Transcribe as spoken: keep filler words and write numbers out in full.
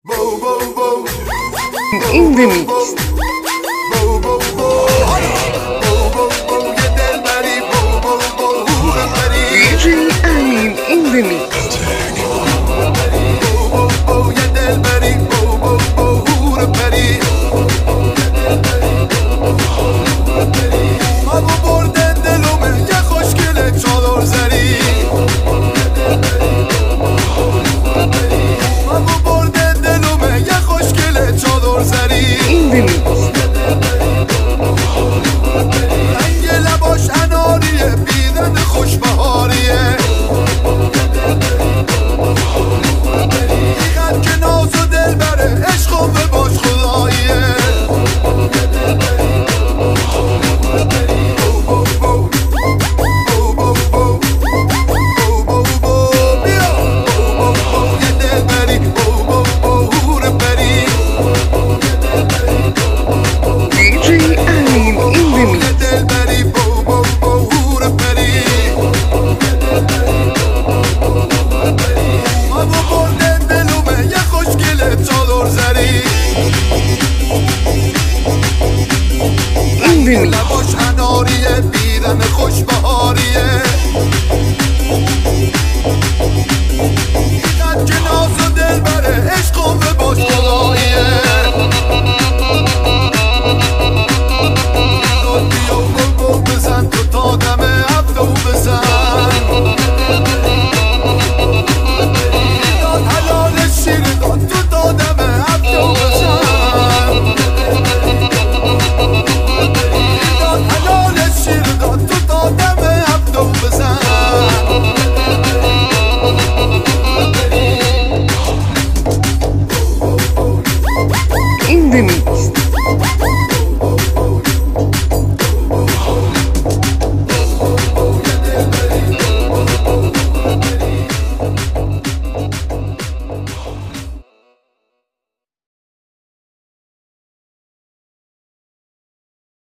In the mix. دی جی امین in the mix. In the mix. رنگ لباش اناریه بیدن خوشبهاریه اینقدر که ناز و دل بره عشق به باش خداییه لباش اناریه بیرم خوشبهاریه اینقدر که ناز و دل بره عشق به باش خداییه بیا بل بل بزن تو تا دم هفته و بزن داد حلال شیر داد تو تا دم هفته و بزن In the mix.